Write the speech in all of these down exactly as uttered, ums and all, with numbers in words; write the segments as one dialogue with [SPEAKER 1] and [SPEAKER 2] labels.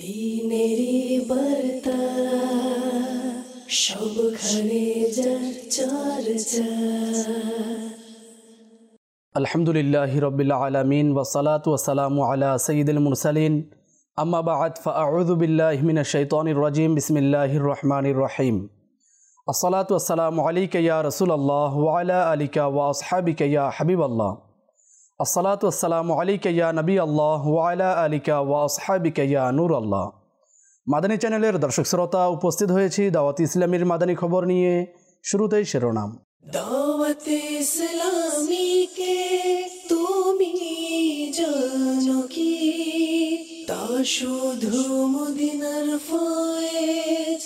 [SPEAKER 1] দিনেরি বার্তা সবখানে যার চর্চা।
[SPEAKER 2] আলহামদুলিল্লাহি রাব্বিল আলামিন ওয়াসসালাতু ওয়াসসালামু আলা সাইয়্যিদিল মুরসালিন আম্মা বা'দ ফাআউযু বিল্লাহি মিনাশ শাইতানির রাজিম বিসমিল্লাহির রহমানির রহিম। আসসালাতু ওয়াসসালামু আলাইকা ইয়া রাসূলুল্লাহ ওয়া আলা আলিকা ওয়া আসহাবিকা ইয়া হাবিবাল্লাহ। আসসালাতু ওয়াসসালামু আলাইকা ইয়া নবিয়াল্লাহ ওয়া আলা আলিকা ওয়া আসহাবিকা ইয়া নূরাল্লাহ। মাদানী চ্যানেলের দর্শক শ্রোতা, উপস্থিত হয়েছি দাওয়াত ইসলামীর মাদানী খবর নিয়ে। শুরুতেই শিরোনাম।
[SPEAKER 1] দাওয়াত ইসলামী কে তুমি জানো কি? তা শুধু মদিনার ফয়েজ,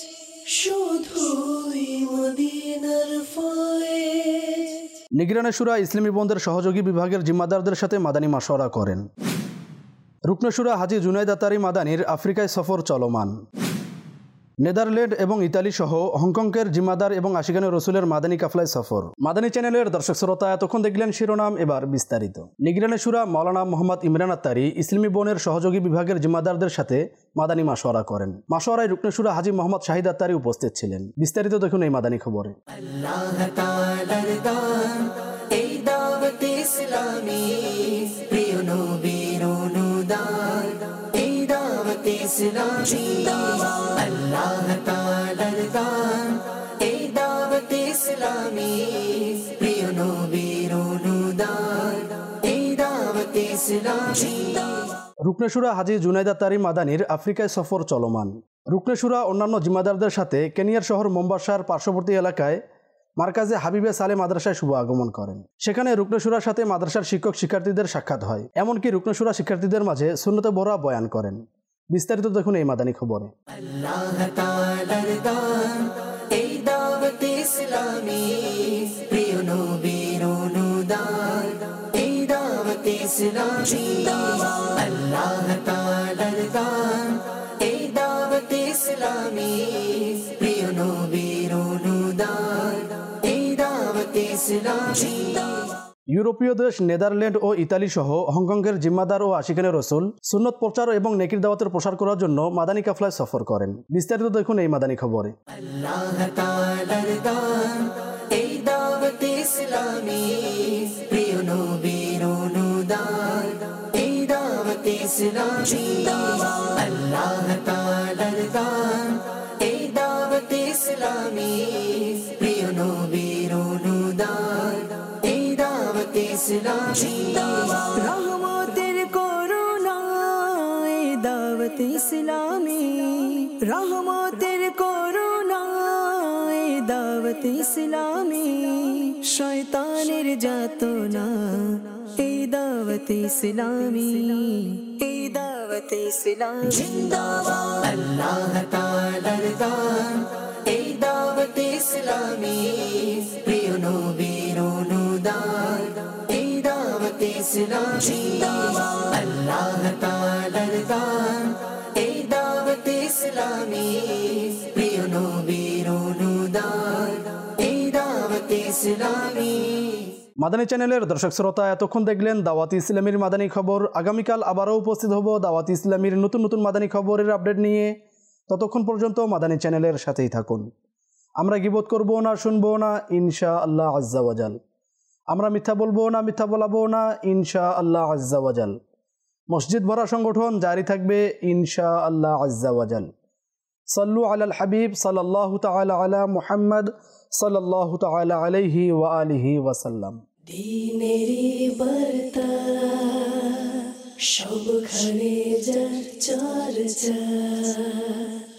[SPEAKER 1] শুধুই মদিনার ফয়েজ।
[SPEAKER 2] নিগরানে শুরা ইসলামী বন্ধের সহযোগী বিভাগের জিম্মাদারদের সাথে মাদানী মাশওয়ারা করেন। রুকনে শুরা হাজী জুনায়েদ আতারি মাদানীর আফ্রিকায় সফর চলমান। নেদারল্যান্ড এবং ইতালি সহ হংকংয়ের জিম্মাদার এবং আশিকানে রসুলের মাদানী কাফলায় সফর। মাদানী চ্যানেলের দর্শক শ্রোতা, এতক্ষণ দেখলেন শিরোনাম, এবার বিস্তারিত। নিগরানে শুরা মাওলানা মোহাম্মদ ইমরান আত্তারি ইসলামী বনের সহযোগী বিভাগের জিম্মাদারদের সাথে মাদানী মাশওয়ারা করেন। মাশওয়ারায় রুকনে শুরা হাজী মোহাম্মদ শাহিদ আত্তারি উপস্থিত ছিলেন। বিস্তারিত দেখুন এই মাদানী খবরে।
[SPEAKER 1] আল্লাহ তাআলার দান এই দাওয়াত ইসলামী, প্রিয় নবীর অনুদান এই দাওয়াত ইসলামী। আল্লাহ তাআলার দান এই দাওয়াত ইসলামী, প্রিয় নবীর অনুদান এই দাওয়াত ইসলামী।
[SPEAKER 2] রুকনে শুরা হাজী জুনায়েদ আতারি মাদানীর আফ্রিকায় সফর চলমান। রুকনে শুরা অন্যান্য জিম্মাদারদের সাথে কেনিয়ার শহর মোম্বাসার পার্শ্ববর্তী এলাকায় মার্কাজে হাবিবে সালে মাদ্রাসায় শুভ আগমন করেন। সেখানে রুকনে শুরার সাথে মাদ্রাসার শিক্ষক শিক্ষার্থীদের সাক্ষাৎ হয়। এমনকি রুকনে শুরা শিক্ষার্থীদের মাঝে সুন্নতে বরা বয়ান করেন। বিস্তারিত দেখুন এই মাদানী খবরে।
[SPEAKER 1] আল্লাহ তাআলার দান এই দাওয়াত ইসলামী, প্রিয় নবীর অনুদান এই দাওয়াত ইসলামী। আল্লাহ তাআলার দান এই দাওয়াত ইসলামী, প্রিয় নবীর অনুদান এই দাওয়াত ইসলামী।
[SPEAKER 2] ইউরোপীয় দেশ নেদারল্যান্ড ও ইতালি সহ হংকংয়ের জিম্মাদার ও আশিকানে রসুল সুন্নত প্রচার এবং নেকির দাওয়াতের প্রসার করার জন্য মাদানী কাফলায় সফর করেন। বিস্তারিত দেখুন এই মাদানী খবরে।
[SPEAKER 1] আল্লাহ তাআলার দান এই দাওয়াত ইসলামী, প্রিয় নবীর অনুদান এই দাওয়াত ইসলামী। আল্লাহ তাআলার দান এই দাওয়াত ইসলামী, প্রিয় নবীর অনুদান এই দাওয়াত ইসলামী। রহমতের করুণা এই দাওয়াত ইসলামী, রহমতের করুণা এই দাওয়াত ইসলামী। শয়তানের যাতনা এই দাওয়াত ইসলামী, এই দাওয়াত ইসলামী। জিন্দাবাদ আল্লাহ তাআলার দান এই দাওয়াত ইসলামী, প্রিয় নবীর অনুদান এই দাওয়াত ইসলামী। আল্লাহ তাআলার দান এই দাওয়াত ইসলামী, প্রিয় নবীর অনুদান এই দাওয়াত ইসলামী।
[SPEAKER 2] মাদানী চ্যানেলের দর্শক শ্রোতা, এতক্ষণ দেখলেন দাওয়াত ইসলামীর মাদানী খবর। আগামীকাল আবারও উপস্থিত হব দাওয়াত ইসলামীর নতুন নতুন মাদানী খবরের আপডেট নিয়ে। ততক্ষণ পর্যন্ত মাদানী চ্যানেলের সাথেই থাকুন। আমরা গীবত করব না, শুনবো না, ইনশা আল্লাহ আজ্জা ওয়াজাল। আমরা মিথ্যা বলবো না, মিথ্যা বলাবো না, ইনশা আল্লাহ আজ্জা ওয়াজাল। মসজিদ ভরা সংগঠন জারি থাকবে ইনশা আল্লাহ আজ্জা ওয়াজাল। সাল্লু আলাল হাবিব সাল্লাল্লাহু তাআলা আলা মুহাম্মদ সাল্লাল্লাহু তাআলা আলাইহি ওয়া আলিহি ওয়াসাল্লাম।
[SPEAKER 1] দিনেরি বার্তা সবখানে যার চর্চা।